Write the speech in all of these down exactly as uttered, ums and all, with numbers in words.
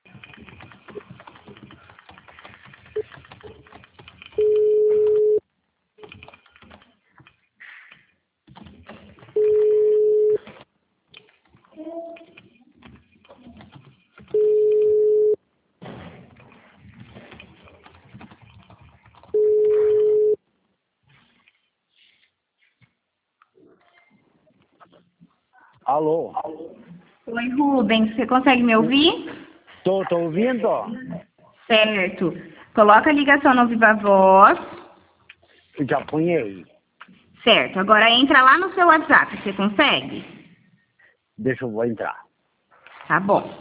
Alô? Oi, Rubens, você consegue me ouvir? Tô, tô ouvindo? Certo. Coloca a ligação no Viva Voz. Já punhei. Certo. Agora entra lá no seu WhatsApp, você consegue? Deixa eu vou entrar. Tá bom.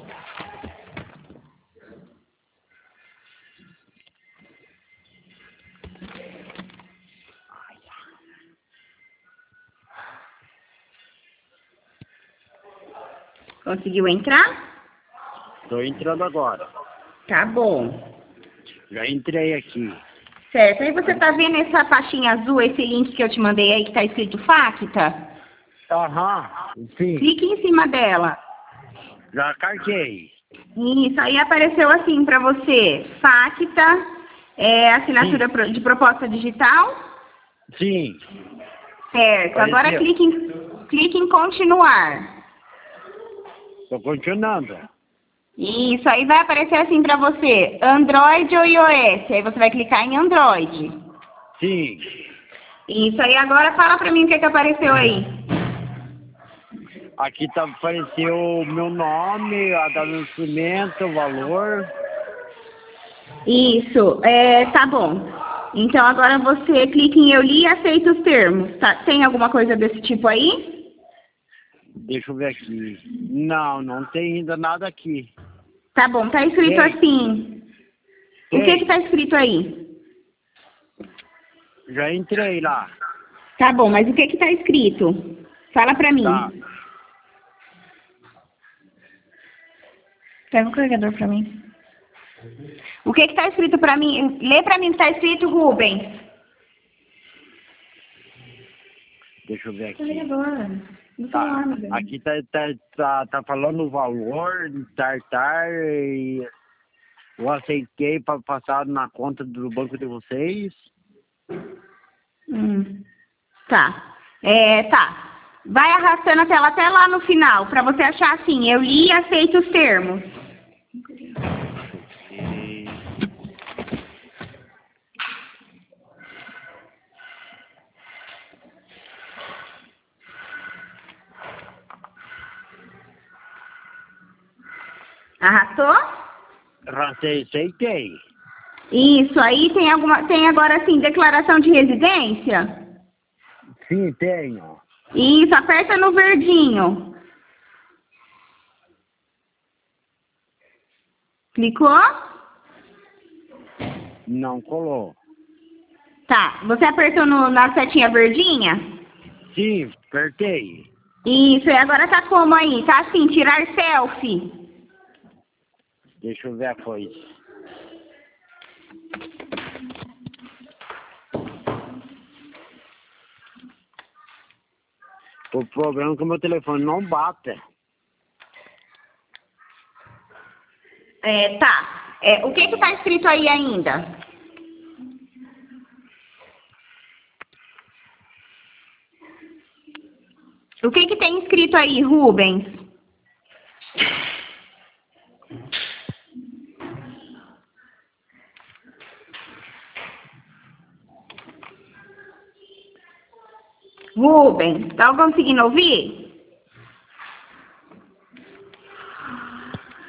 Conseguiu entrar? Tô entrando agora. Tá bom. Já entrei aqui. Certo. Aí você tá vendo essa faixinha azul, esse link que eu te mandei aí que tá escrito Facta? Aham, sim. Clique em cima dela. Já carguei. Isso, aí apareceu assim pra você. Facta, é, assinatura Sim. pro- de proposta digital. Sim. Certo. Agora Apareceu. clique em, clique em continuar. Tô continuando. Isso, aí vai aparecer assim pra você, Android ou iOS. Aí você vai clicar em Android. Sim. Isso, aí agora fala pra mim o que que apareceu aí. Aqui tá apareceu o meu nome, a data de nascimento, o valor. Isso, é, tá bom. Então agora você clica em eu li e aceita os termos. Tá? Tem alguma coisa desse tipo aí? Deixa eu ver aqui. Não, não tem ainda nada aqui. Tá bom, tá escrito Tem. assim. O que Tem. que tá escrito aí? Já entrei lá. Tá bom, mas o que que tá escrito? Fala pra Tá. mim. Pega o carregador pra mim. O que que tá escrito pra mim? Lê pra mim o que tá escrito, Rubens. Deixa eu ver aqui. Carregador. Do Tá. celular, meu bem. Aqui tá, tá, tá, tá falando o valor, tartar e eu aceitei para passar na conta do banco de vocês. Hum. Tá. É, tá. Vai arrastando a tela até lá no final, pra você achar assim, eu li e aceito os termos. E... Arrastou? Racei, aceitei. Isso, aí tem alguma. Tem agora assim, declaração de residência? Sim, tenho. Isso, aperta no verdinho. Clicou? Não colou. Tá. Você apertou no, na setinha verdinha? Sim, apertei. Isso, e agora tá como aí? Tá assim, tirar selfie. Deixa eu ver a coisa. O problema é que o meu telefone não bate. É, tá. É, o que que tá escrito aí ainda? O que que tem escrito aí, Rubens? Rubens, tá conseguindo ouvir?